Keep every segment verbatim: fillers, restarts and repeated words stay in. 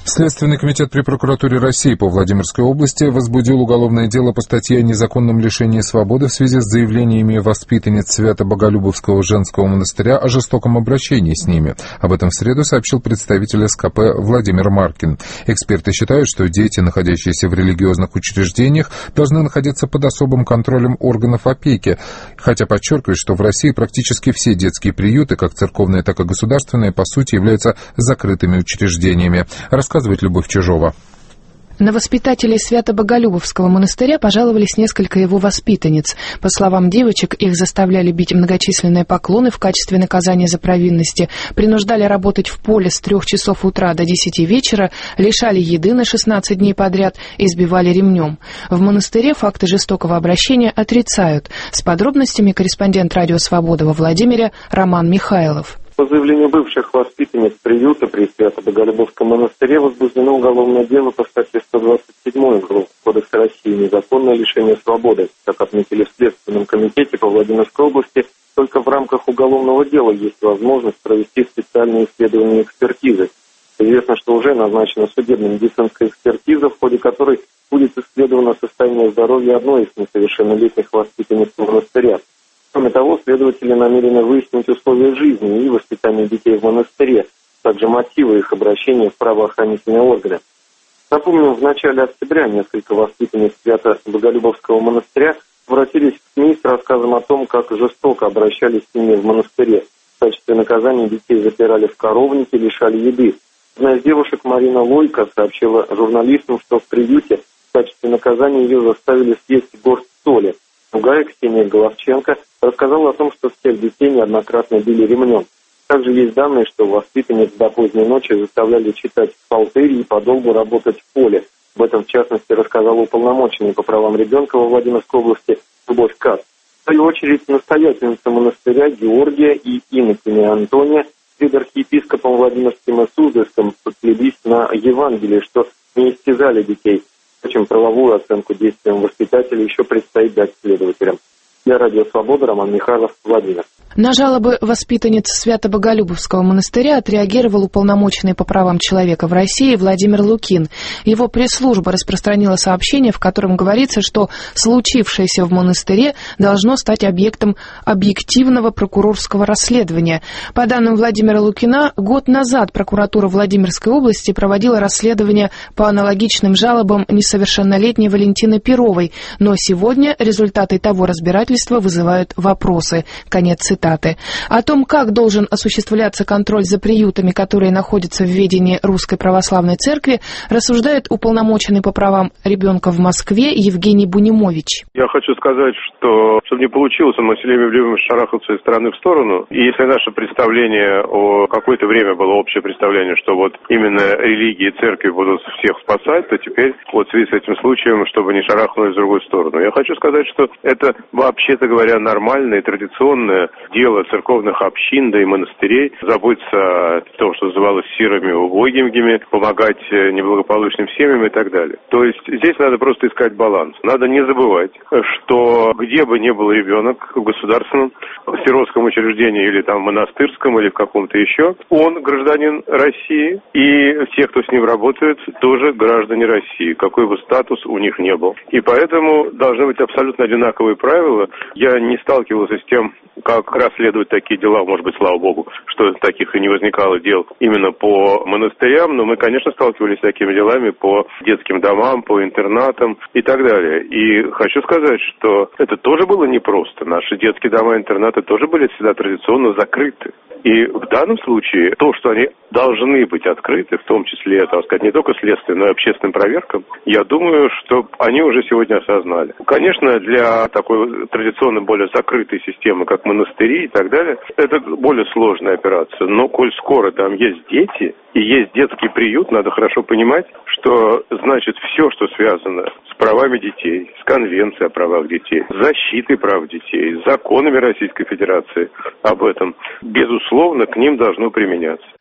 Следственный комитет при прокуратуре России по Владимирской области возбудил уголовное дело по статье о незаконном лишении свободы в связи с заявлениями воспитанниц Свято-Боголюбовского женского монастыря о жестоком обращении с ними. Об этом в среду сообщил представитель эс ка пэ Владимир Маркин. Эксперты считают, что дети, находящиеся в религиозных учреждениях, должны находиться под особым контролем органов опеки, хотя подчеркивают, что в России практически все детские приюты, как церковные, так и государственные, по сути являются закрытыми учреждениями. Рассказывает Любовь Чижова. На воспитателей Свято-Боголюбовского монастыря пожаловались несколько его воспитанниц. По словам девочек, их заставляли бить многочисленные поклоны в качестве наказания за провинности, принуждали работать в поле с трех часов утра до десяти вечера, лишали еды на шестнадцать дней подряд, избивали ремнем. В монастыре факты жестокого обращения отрицают. С подробностями корреспондент «Радио Свобода» во Владимире Роман Михайлов. По заявлению бывших воспитанниц приюта при Свято-Боголюбовском монастыре возбуждено уголовное дело по статье сто двадцать семь Уголовного кодекса России «Незаконное лишение свободы». Как отметили в Следственном комитете по Владимирской области, только в рамках уголовного дела есть возможность провести специальные исследования и экспертизы. Известно, что уже назначена судебно-медицинская экспертиза, в ходе которой будет исследовано состояние здоровья одной из несовершеннолетних воспитанниц монастыря. Кроме того, следователи намерены выяснить условия жизни и воспитания детей в монастыре, также мотивы их обращения в правоохранительные органы. Напомню, в начале октября несколько воспитанниц Свято-Боголюбовского монастыря обратились к СМИ с рассказом о том, как жестоко обращались с ними в монастыре. В качестве наказания детей запирали в коровнике, лишали еды. Одна из девушек, Марина Лойко, сообщила журналистам, что в приюте в качестве наказания ее заставили съесть горсть соли. Другая, Ксения Головченко, рассказала о том, что всех детей неоднократно били ремнем. Также есть данные, что воспитанниц до поздней ночи заставляли читать псалтырь и подолгу работать в поле. Об этом, в частности, рассказала уполномоченный по правам ребенка во Владимирской области Любовь Кац. В свою очередь, настоятельница монастыря Георгия и инокиня Антония перед архиепископом Владимирским и Суздальским подпились на Евангелие, что не истязали детей. Впрочем, правовую оценку действиям воспитателей еще предстоит дать следователям. Для Радио Свобода Роман Михайлов, Владимир. На жалобы воспитанниц Свято-Боголюбовского монастыря отреагировал уполномоченный по правам человека в России Владимир Лукин. Его пресс-служба распространила сообщение, в котором говорится, что случившееся в монастыре должно стать объектом объективного прокурорского расследования. По данным Владимира Лукина, год назад прокуратура Владимирской области проводила расследование по аналогичным жалобам несовершеннолетней Валентины Перовой, но сегодня результаты того разбирательства вызывают вопросы. Конец цитаты. О том, как должен осуществляться контроль за приютами, которые находятся в ведении Русской Православной Церкви, рассуждает уполномоченный по правам ребенка в Москве Евгений Бунимович. Я хочу сказать, что чтобы не получилось, мы с Ильей Ивлевым шарахаться из стороны в сторону. И если наше представление о какое-то время было общее представление, что вот именно религии и церкви будут всех спасать, то теперь вот в связи с этим случаем, чтобы не шарахнулось в другую сторону. Я хочу сказать, что это, вообще-то говоря, нормальное и традиционное дело церковных общин, да и монастырей, заботиться о том, что называлось сирыми, убогими, помогать неблагополучным семьям и так далее. То есть здесь надо просто искать баланс. Надо не забывать, что где бы ни был ребенок в государственном, в сиротском учреждении или там монастырском или в каком-то еще, он гражданин России, и те, кто с ним работает, тоже граждане России, какой бы статус у них не был. И поэтому должны быть абсолютно одинаковые правила. Я не сталкивался с тем, как расследовать такие дела, может быть, слава богу, что таких и не возникало дел именно по монастырям, но мы, конечно, сталкивались с такими делами по детским домам, по интернатам и так далее. И хочу сказать, что это тоже было непросто. Наши детские дома и интернаты тоже были всегда традиционно закрыты. И в данном случае то, что они должны быть открыты, в том числе, так сказать, не только следственным, но и общественным проверкам, я думаю, что они уже сегодня осознали. Конечно, для такой традиционно более закрытой системы, как монастыри и так далее, это более сложная операция. Но коль скоро там есть дети и есть детский приют, надо хорошо понимать, что значит все, что связано с правами детей, с конвенцией о правах детей, с защитой прав детей, с законами Российской Федерации об этом, безусловно, к ним должно применяться.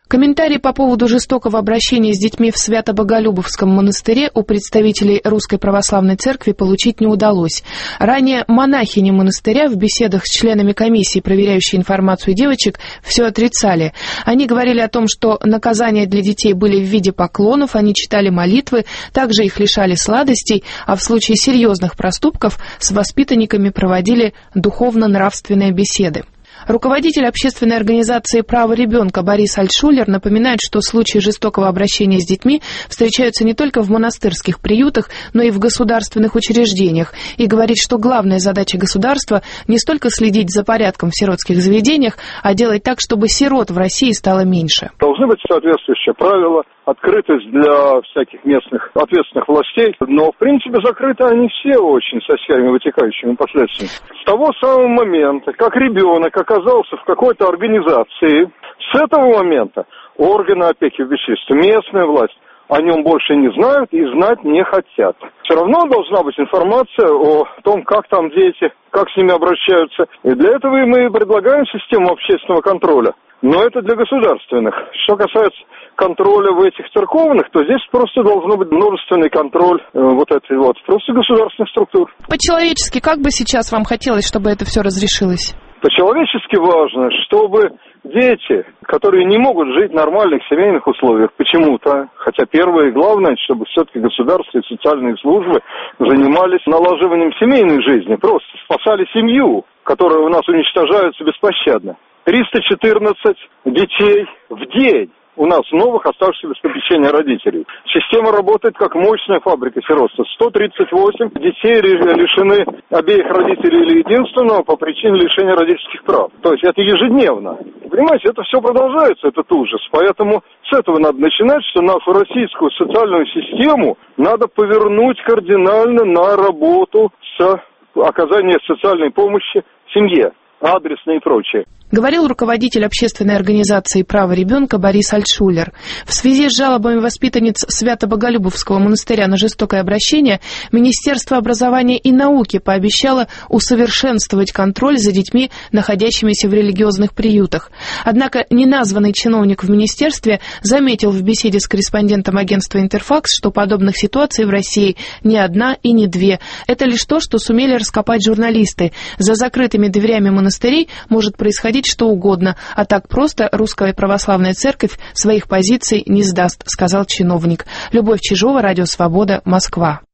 Комментарий по поводу жестокого обращения с детьми в Свято-Боголюбовском монастыре у представителей Русской Православной Церкви получить не удалось. Ранее монахини монастыря в беседах с членами комиссии, проверяющей информацию девочек, все отрицали. Они говорили о том, что наказания для детей были в виде поклонов, они читали молитвы, также их лишали сладостей, а в случае серьезных проступков с воспитанниками проводили духовно-нравственные беседы. Руководитель общественной организации «Право ребенка» Борис Альтшулер напоминает, что случаи жестокого обращения с детьми встречаются не только в монастырских приютах, но и в государственных учреждениях, и говорит, что главная задача государства не столько следить за порядком в сиротских заведениях, а делать так, чтобы сирот в России стало меньше. Должны быть соответствующие правила, открытость для всяких местных ответственных властей, но, в принципе, закрыты они все очень со всеми вытекающими последствиями. С того самого момента, как ребенок оказался в какой-то организации, с этого момента органы опеки в бесчинстве, местная власть о нем больше не знают и знать не хотят. Все равно должна быть информация о том, как там дети, как с ними обращаются. И для этого мы предлагаем систему общественного контроля. Но это для государственных. Что касается контроля в этих церковных, то здесь просто должно быть множественный контроль э, вот этой вот, просто государственных структур. По-человечески, как бы сейчас вам хотелось, чтобы это все разрешилось? По-человечески важно, чтобы дети, которые не могут жить в нормальных семейных условиях почему-то, хотя первое и главное, чтобы все-таки государство и социальные службы занимались налаживанием семейной жизни, просто спасали семью, которая у нас уничтожается беспощадно. триста четырнадцать детей в день у нас новых, оставшихся без попечения родителей. Система работает как мощная фабрика сиротства. сто тридцать восемь детей лишены обеих родителей или единственного по причине лишения родительских прав. То есть это ежедневно. Понимаете, это все продолжается, этот ужас. Поэтому с этого надо начинать, что нашу российскую социальную систему надо повернуть кардинально на работу с оказанием социальной помощи семье, адресной и прочее. Говорил руководитель общественной организации «Право ребенка» Борис Альтшулер. В связи с жалобами воспитанниц Свято-Боголюбовского монастыря на жестокое обращение Министерство образования и науки пообещало усовершенствовать контроль за детьми, находящимися в религиозных приютах. Однако неназванный чиновник в министерстве заметил в беседе с корреспондентом агентства «Интерфакс», что подобных ситуаций в России не одна и не две. Это лишь то, что сумели раскопать журналисты. За закрытыми дверями монастырей может происходить что угодно, а так просто Русская Православная Церковь своих позиций не сдаст, сказал чиновник. Любовь Чижова, Радио Свобода, Москва.